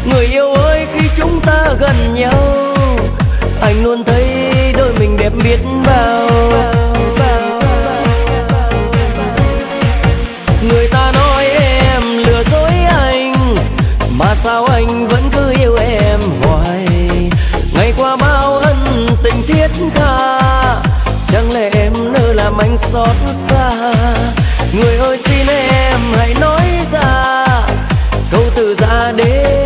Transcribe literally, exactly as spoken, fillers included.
Người yêu ơi, khi chúng ta gần nhau, anh luôn thấy đôi mình đẹp biết bao. Người ta nói em lừa dối anh, mà sao anh vẫn cứ yêu em hoài. Ngày qua bao ân tình thiết tha, chẳng lẽ em nỡ làm anh xót xa. Người ơi xin em hãy nói ra câu từ giã để